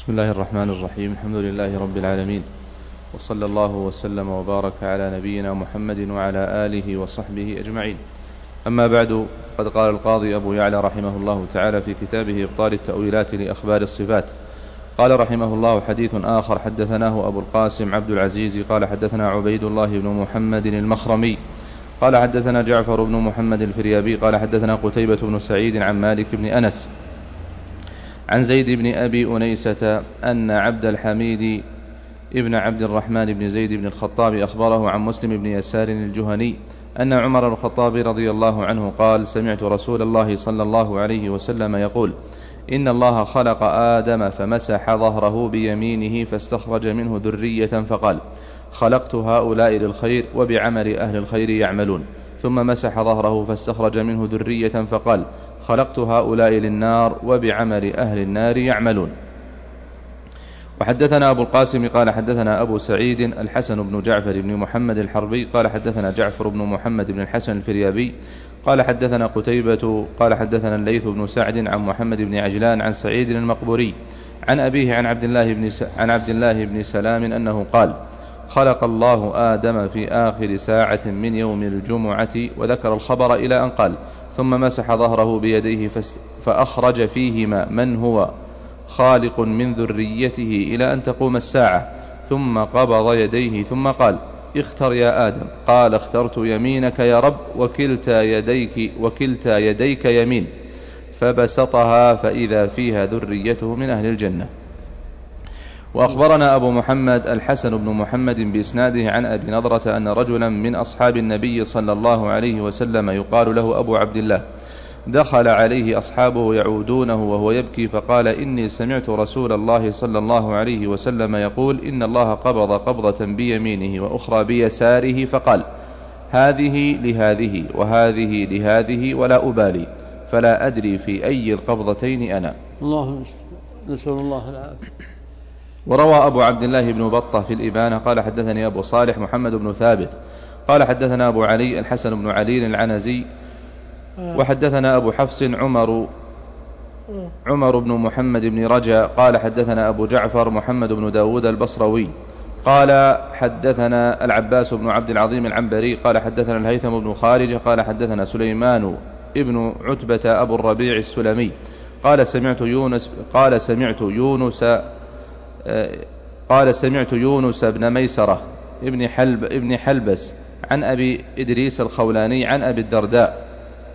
بسم الله الرحمن الرحيم. الحمد لله رب العالمين، وصلى الله وسلم وبارك على نبينا محمد وعلى آله وصحبه أجمعين. أما بعد، قد قال القاضي أبو يعلى رحمه الله تعالى في كتابه إبطال التأويلات لأخبار الصفات، قال رحمه الله: حديث آخر حدثناه أبو القاسم عبد العزيز قال حدثنا عبيد الله بن محمد المخرمي قال حدثنا جعفر بن محمد الفريابي قال حدثنا قتيبة بن سعيد عن مالك بن أنس عن زيد بن أبي أنيسة أن عبد الحميد ابن عبد الرحمن بن زيد بن الخطاب أخبره عن مسلم بن يسار الجهني أن عمر بن الخطاب رضي الله عنه قال: سمعت رسول الله صلى الله عليه وسلم يقول: إن الله خلق آدم فمسح ظهره بيمينه فاستخرج منه ذرية فقال: خلقت هؤلاء للخير وبعمل أهل الخير يعملون. ثم مسح ظهره فاستخرج منه ذرية فقال: خلقت هؤلاء للنار وبعمل أهل النار يعملون. وحدثنا أبو القاسم قال حدثنا أبو سعيد الحسن بن جعفر بن محمد الحربي قال حدثنا جعفر بن محمد بن الحسن الفريابي قال حدثنا قتيبة قال حدثنا الليث بن سعد عن محمد بن عجلان عن سعيد المقبوري عن أبيه عن عبد الله بن سلام أنه قال: خلق الله آدم في آخر ساعة من يوم الجمعة، وذكر الخبر إلى أن قال: ثم مسح ظهره بيديه فأخرج فيهما من هو خالق من ذريته إلى أن تقوم الساعة، ثم قبض يديه ثم قال: اختر يا آدم. قال: اخترت يمينك يا رب، وكلتا يديك يمين. فبسطها فإذا فيها ذريته من أهل الجنة. وأخبرنا أبو محمد الحسن بن محمد بإسناده عن أبي نضرة أن رجلا من أصحاب النبي صلى الله عليه وسلم يقال له أبو عبد الله دخل عليه أصحابه يعودونه وهو يبكي فقال: إني سمعت رسول الله صلى الله عليه وسلم يقول: إن الله قبض قبضة بيمينه وأخرى بيساره فقال: هذه لهذه وهذه لهذه ولا أبالي، فلا أدري في أي القبضتين أنا. الله نسأل الله العافية. وروى أبو عبد الله بن بطة في الإبانة قال حدثني أبو صالح محمد بن ثابت قال حدثنا أبو علي الحسن بن علي العنزي وحدثنا أبو حفص عمر بن محمد بن رجا قال حدثنا أبو جعفر محمد بن داود البصروي قال حدثنا العباس بن عبد العظيم العنبري قال حدثنا الهيثم بن خارجة قال حدثنا سليمان ابن عتبة أبو الربيع السلمي قال سمعت يونس بن ميسرة ابن حلبس عن أبي إدريس الخولاني عن أبي الدرداء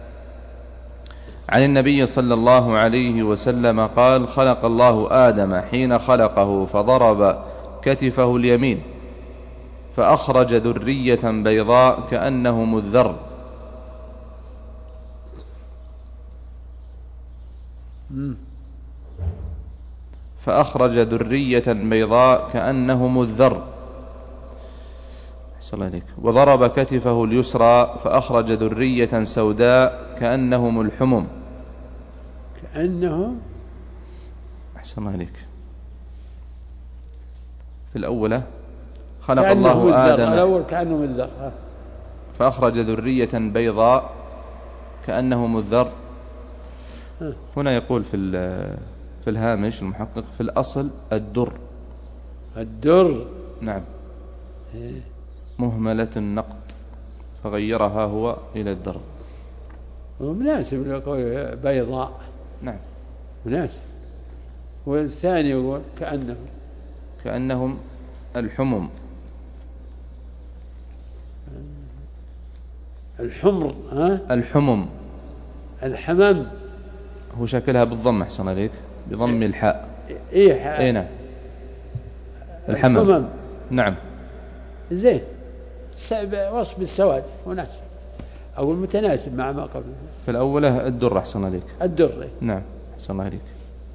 عن النبي صلى الله عليه وسلم قال: خلق الله آدم حين خلقه فضرب كتفه اليمين فأخرج ذرية بيضاء كأنهم الذر. فأخرج ذرية بيضاء كأنهم الذر. وضرب كتفه اليسرى فأخرج ذرية سوداء كأنهم الحمم. كأنهم أحسن الله عليك. في الأولى خلق الله آدم الأول كأنهم الذر فأخرج ذرية بيضاء كأنهم الذر. هنا يقول في الهامش المحقق: في الأصل الدر. نعم، مهملة النقد فغيرها هو إلى الدر. مناسب يقول بيضاء. نعم مناسب. والثاني يقول كأنهم الحمم. الحمر. الحمم. الحمم هو شكلها بالضم أحسن عليك، بضم الحاء. إيه نعم. الحمم. نعم. زين، وصف السواد مناسب أو المتناسب مع ما قبله. في الأولى الدر أحسن عليك. الدر. نعم أحسن الله عليك.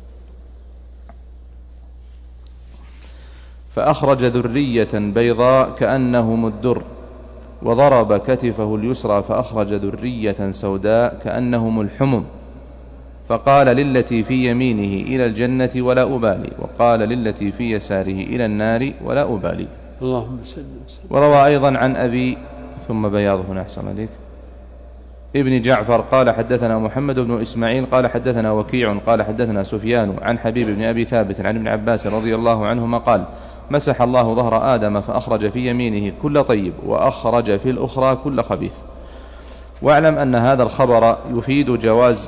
فأخرج ذرية بيضاء كأنهم الدر وضرب كتفه اليسرى فأخرج ذرية سوداء كأنهم الحمم. فقال للتي في يمينه إلى الجنة ولا أبالي، وقال للتي في يساره إلى النار ولا أبالي. اللهم صل وسلم. وروى أيضا عن أبي ثم بياضه أحسن عليك. ابن جعفر قال حدثنا محمد بن إسماعيل قال حدثنا وكيع قال حدثنا سفيان عن حبيب بن أبي ثابت عن ابن عباس رضي الله عنهما قال مسح الله ظهر آدم فأخرج في يمينه كل طيب وأخرج في الأخرى كل خبيث. واعلم أن هذا الخبر يفيد جواز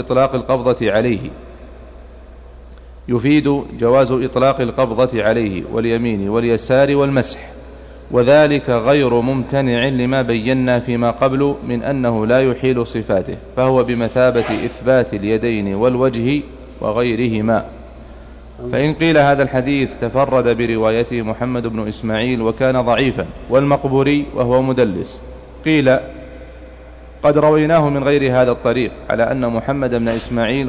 إطلاق القبضة عليه واليمين واليسار والمسح، وذلك غير ممتنع لما بينا فيما قبل من أنه لا يحيل صفاته، فهو بمثابة إثبات اليدين والوجه وغيرهما. فإن قيل هذا الحديث تفرد بروايته محمد بن إسماعيل وكان ضعيفا، والمقبوري وهو مدلس، قيل قد رويناه من غير هذا الطريق على أن محمد بن إسماعيل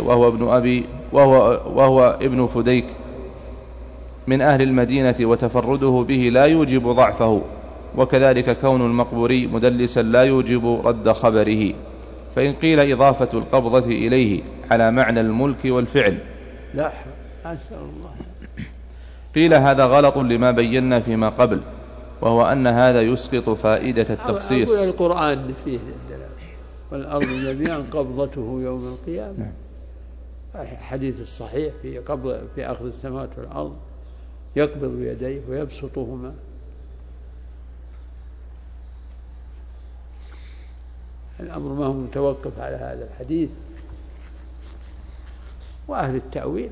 وهو ابن فديك من أهل المدينة، وتفرده به لا يوجب ضعفه، وكذلك كون المقبوري مدلسا لا يوجب رد خبره. فإن قيل إضافة القبضة إليه على معنى الملك والفعل، لا أسأل الله، قيل هذا غلط لما بينا فيما قبل، وهو أن هذا يسقط فائدة التخصيص. أقول القرآن فيه الدلالة والأرض جميعا قبضته يوم القيامة. الحديث الصحيح في أخذ السماوات والأرض يقبض يديه ويبسطهما. الأمر ما هو متوقف على هذا الحديث. وأهل التأويل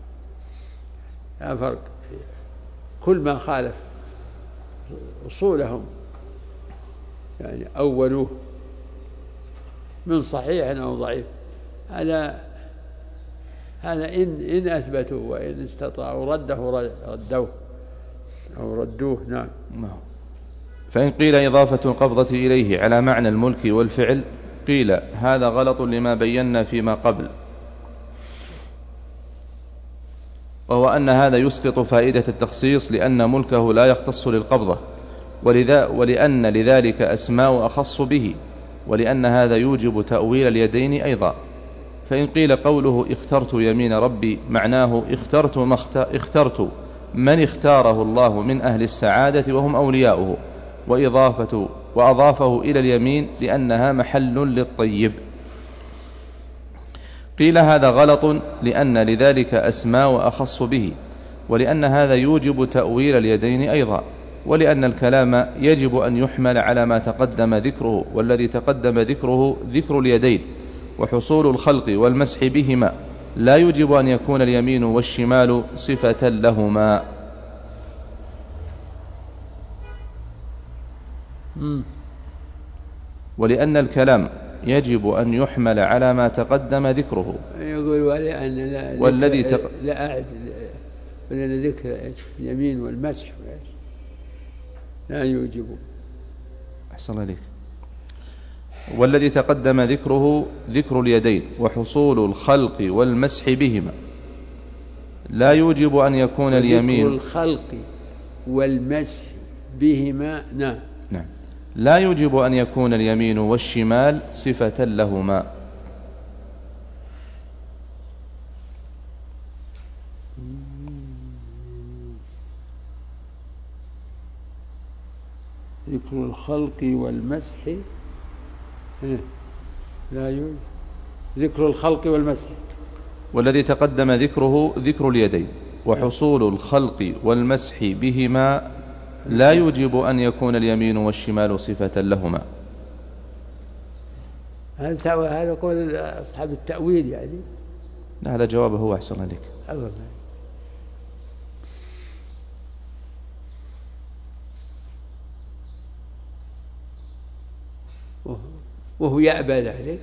لا فرق فيه، كل ما خالف أصولهم يعني أولوه من صحيح أو ضعيف، هذا إن أثبتوا، وإن استطاعوا ردوه. نعم. فإن قيل إضافة القبضة إليه على معنى الملك والفعل، قيل هذا غلط لما بينا فيما قبل، وهو أن هذا يسقط فائدة التخصيص، لأن ملكه لا يختص للقبضة، ولأن لذلك أسماء أخص به، ولأن هذا يوجب تأويل اليدين أيضا. فإن قيل قوله اخترت يمين ربي معناه اخترت من اختاره الله من أهل السعادة وهم أولياؤه، وأضافه إلى اليمين لأنها محل للطيب. قيل هذا غلط لأن لذلك أسماء أخص به، ولأن هذا يوجب تأويل اليدين أيضا، ولأن الكلام يجب أن يحمل على ما تقدم ذكره، والذي تقدم ذكره ذكر اليدين وحصول الخلق والمسح بهما، لا يجب أن يكون اليمين والشمال صفة لهما. ولأن الكلام يجب أن يحمل على ما تقدم ذكره. يقول والذي لا أعد ولأن ذكر اليمين والمسح لا يوجب. أحسن عليك. والذي تقدم ذكره ذكر اليدين وحصول الخلق والمسح بهما، لا يوجب أن يكون اليمين ذكر الخلق والمسح بهما. نعم. لا يوجب أن يكون اليمين والشمال صفة لهما. ذكر الخلق والمسح لا يوجد ذكر الخلق والمسح. والذي تقدم ذكره ذكر اليدين وحصول الخلق والمسح بهما، لا يوجب أن يكون اليمين والشمال صفة لهما. هذا قول أصحاب التأويل يعني. هذا جوابه هو. أحسن عليك. وهو يأبى ذلك.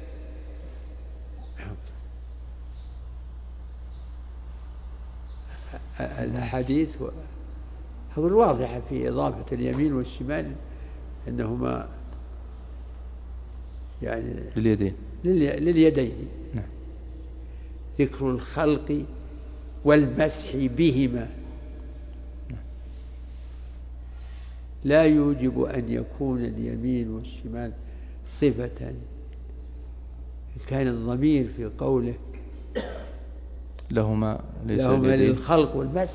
الحديث هو الواضحة في إضافة اليمين والشمال أنهما يعني لليدين. نعم. ذكر الخلق والمسح بهما لا يوجب أن يكون اليمين والشمال صفة. كان الضمير في قوله لهما للخلق والمسح.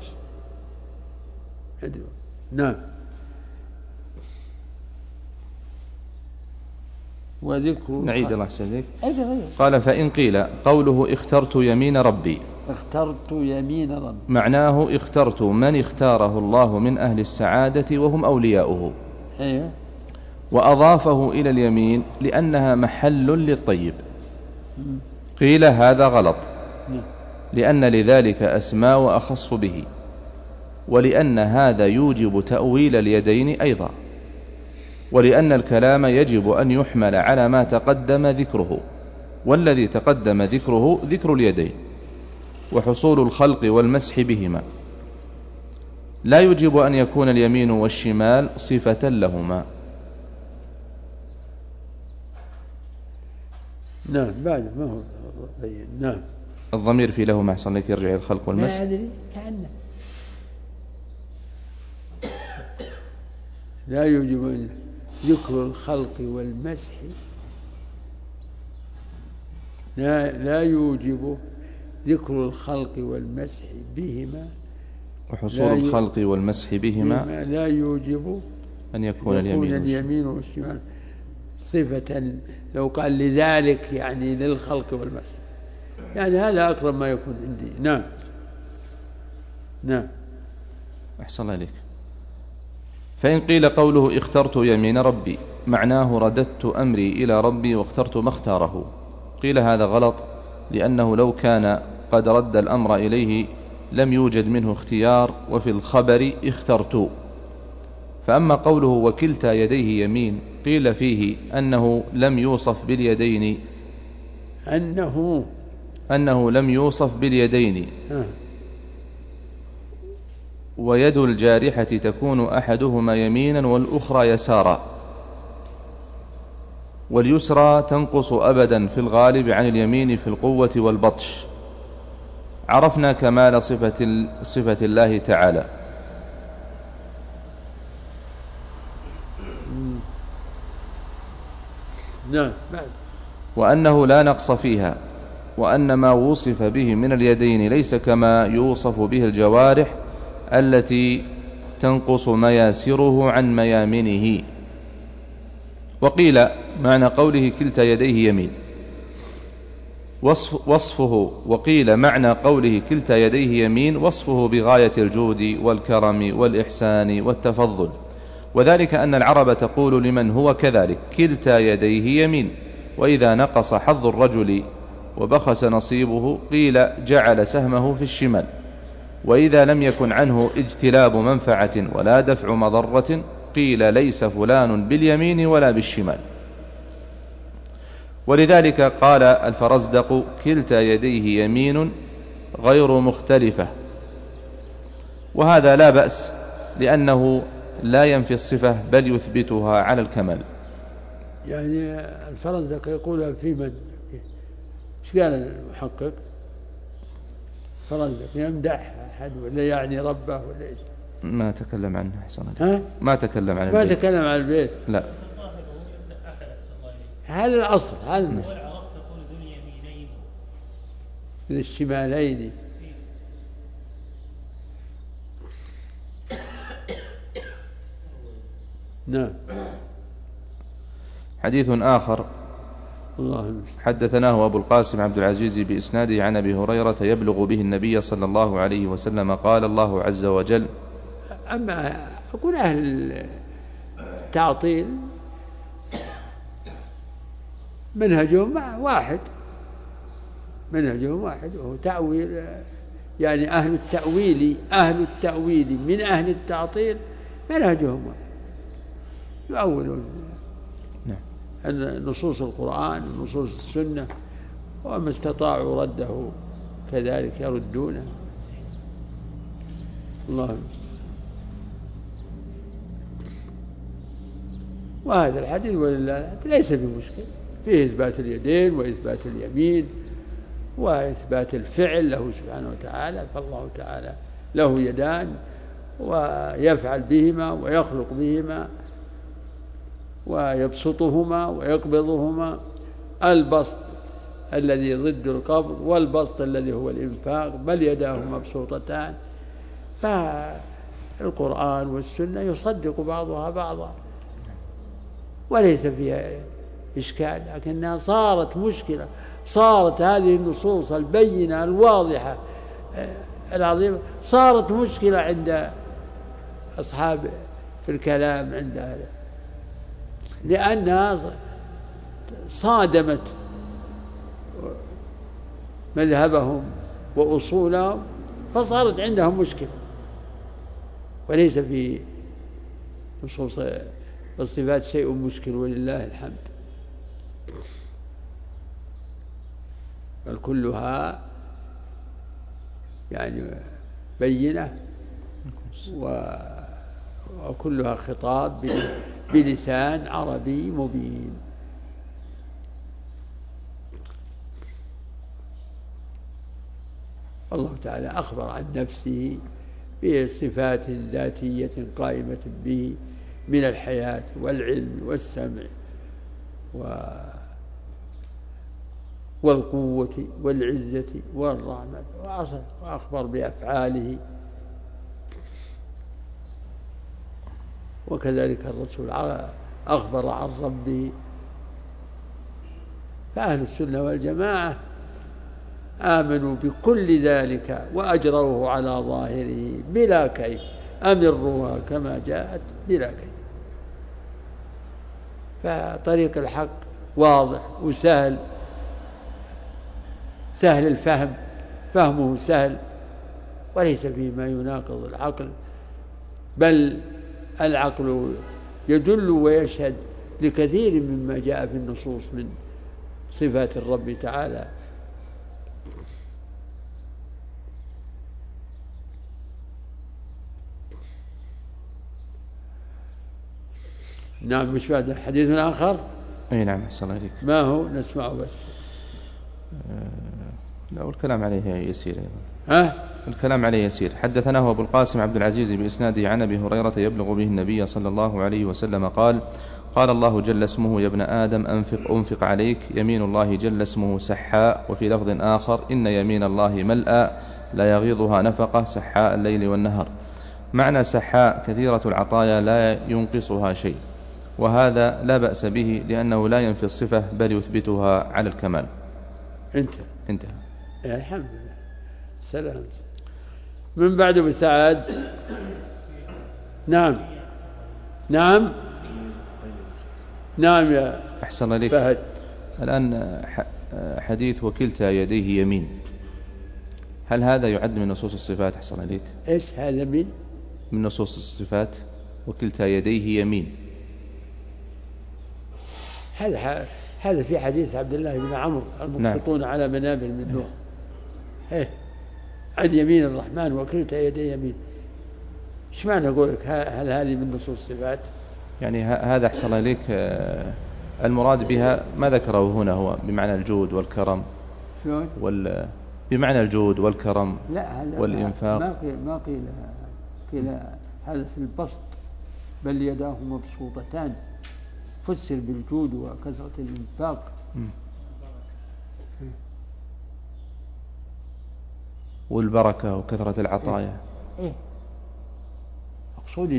نعم. وذكر نعيد الله سبحانه. قال فإن قيل قوله اخترت يمين ربي، اخترت يمين ربي معناه اخترت من اختاره الله من أهل السعادة وهم أولياؤه، أيوه. وأضافه إلى اليمين لأنها محل للطيب. قيل هذا غلط، لأن لذلك أسماء وأخص به، ولأن هذا يوجب تأويل اليدين أيضا، ولأن الكلام يجب أن يحمل على ما تقدم ذكره، والذي تقدم ذكره ذكر اليدين وحصول الخلق والمسح بهما، لا يجب أن يكون اليمين والشمال صفة لهما. نعم بعد ما هو بين. نعم الضمير في لهما أحسن لك يرجع إلى الخلق والمسح. لا أدري كأنه لا يوجب أن ذكر الخلق والمسح، لا يوجب ذكر الخلق والمسح بهما، وحصول الخلق والمسح بهما لا يوجب أن يكون اليمين والشمال صفة. لو قال لذلك يعني للخلق والمسح، يعني هذا أقرب ما يكون عندي. نعم نعم أحسن الله إليك. فإن قيل قوله اخترت يمين ربي، معناه رددت أمري إلى ربي واخترت ما اختاره. قيل هذا غلط، لأنه لو كان قد رد الأمر إليه لم يوجد منه اختيار، وفي الخبر اخترت. فأما قوله وكلتا يديه يمين، قيل فيه أنه لم يوصف باليدين، أنه لم يوصف باليدين، ويد الجارحة تكون أحدهما يمينا والأخرى يسارا، واليسرى تنقص أبدا في الغالب عن اليمين في القوة والبطش. عرفنا كمال صفة الله تعالى. وأنه لا نقص فيها، وأن ما وصف به من اليدين ليس كما يوصف به الجوارح التي تنقص مياسره عن ميامنه. وقيل معنى قوله كلتا يديه يمين وصفه، وقيل معنى قوله كلتا يديه يمين وصفه بغاية الجود والكرم والإحسان والتفضل، وذلك أن العرب تقول لمن هو كذلك كلتا يديه يمين، وإذا نقص حظ الرجل وبخس نصيبه قيل جعل سهمه في الشمال، وإذا لم يكن عنه اجتلاب منفعة ولا دفع مضرة قيل ليس فلان باليمين ولا بالشمال. ولذلك قال الفرزدق كلتا يديه يمين غير مختلفة، وهذا لا بأس، لأنه لا ينفي الصفة بل يثبتها على الكمال. يعني الفرزدق يقول في من ايش قال المحقق؟ فرزدق يمدح أحد ولا يعني ربه ولا ايش؟ ما تكلم عنه أحسن الله. ما تكلم عن البيت. ما تكلم عن البيت. لا، هذا الأصل. هذا للشمالين. نعم. حديث آخر حدثناه أبو القاسم عبد العزيز بإسناده عن أبي هريرة يبلغ به النبي صلى الله عليه وسلم قال الله عز وجل. أما أقول أهل التعطيل منهجهم واحد، وهو تأويل. يعني أهل التأويل من أهل التعطيل منهجهم يؤولون نصوص القرآن ونصوص السنة، وما استطاعوا رده كذلك يردونه. الله. وهذا الحديث ولله ليس بمشكل، فيه إثبات اليدين وإثبات اليمين وإثبات الفعل له سبحانه وتعالى، فالله تعالى له يدان ويفعل بهما ويخلق بهما ويبسطهما ويقبضهما، البسط الذي ضد القبض والبسط الذي هو الإنفاق، بل يداه مبسوطتان. فالقرآن والسنة يصدق بعضها بعضا، وليس فيها إشكال، لكنها صارت مشكلة، صارت هذه النصوص البينة الواضحة العظيمة صارت مشكلة عند أصحاب الكلام، عند هذا، لأنها صادمت مذهبهم وأصولهم، فصارت عندهم مشكلة. وليس في نصوص الصفات شيء مشكل ولله الحمد، بل كلها يعني بينة وكلها خطاب بلسان عربي مبين. الله تعالى أخبر عن نفسه بصفات ذاتية قائمة به من الحياة والعلم والسمع والقوة والعزة والرحمة، وأخبر بأفعاله. وكذلك الرسول أخبر عن ربه. فأهل السنة والجماعة آمنوا بكل ذلك وأجروه على ظاهره بلا كيف، أمروها كما جاءت بلا كيف. فطريق الحق واضح وسهل، سهل الفهم، فهمه سهل، وليس فيه ما يناقض العقل، بل العقل يدل ويشهد لكثير مما جاء في النصوص من صفات الرب تعالى. نعم. مش بعد حديث آخر؟ أي نعم. أحسن عليك. ما هو؟ نسمعه بس. لا، والكلام عليه يسير أيضا. الكلام عليه يسير. حدثناه أبو القاسم عبد العزيز بإسناده عن أبي هريرة يبلغ به النبي صلى الله عليه وسلم قال: قال الله جل اسمه: يا ابن آدم أنفق عليك. يمين الله جل اسمه سحاء. وفي لفظ آخر: إن يمين الله ملأى لا يغيضها نفقة سحاء الليل والنهر. معنى سحاء كثيرة العطايا لا ينقصها شيء، وهذا لا بأس به لأنه لا ينفي الصفة بل يثبتها على الكمال. انتهى. الحمد لله. سلام. من بعد بسعاد. نعم نعم نعم يا أحسن لك فهد. الآن حديث وكلتا يديه يمين، هل هذا يعد من نصوص الصفات؟ أحسن لك. إيش هذا؟ من نصوص الصفات وكلتا يديه يمين. هذا في حديث عبد الله بن عمرو: المقسطون على منابر من نور. عن يمين الرحمن وكلتا يديه يمين. ايش معنى قولك هل هذه من نصوص الصفات؟ يعني هذا أحسن لك المراد بها ما ذكره هنا هو بمعنى الجود والكرم. شلون؟ بمعنى الجود والكرم والإنفاق. ما قيل هذا في البسط، بل يداه مبسوطتان، فسر بالجود وكثرة الإنفاق. والبركة وكثرة العطايا. أقصد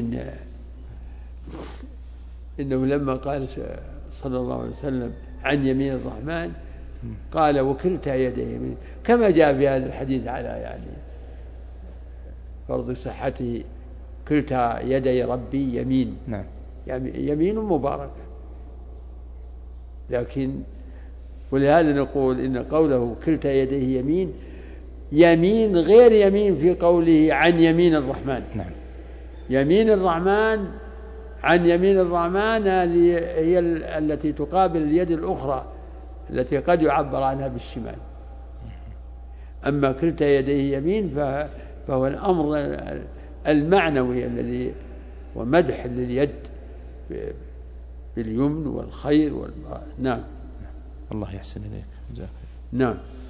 إنه لما قال صلى الله عليه وسلم عن يمين الرحمن قال وكلتا يديه يمين، كما جاء في هذا الحديث على يعني فرض صحته: كلتا يدي ربي يمين. نعم. يعني يمين مبارك. لكن ولهذا نقول إن قوله كلتا يديه يمين، يمين غير يمين في قوله عن يمين الرحمن. نعم. يمين الرحمن عن يمين الرحمن هي التي تقابل اليد الأخرى التي قد يعبر عنها بالشمال. أما كلتا يديه يمين فهو الأمر المعنوي الذي ومدح لليد باليمن والخير نعم. الله يحسن إليك. نعم.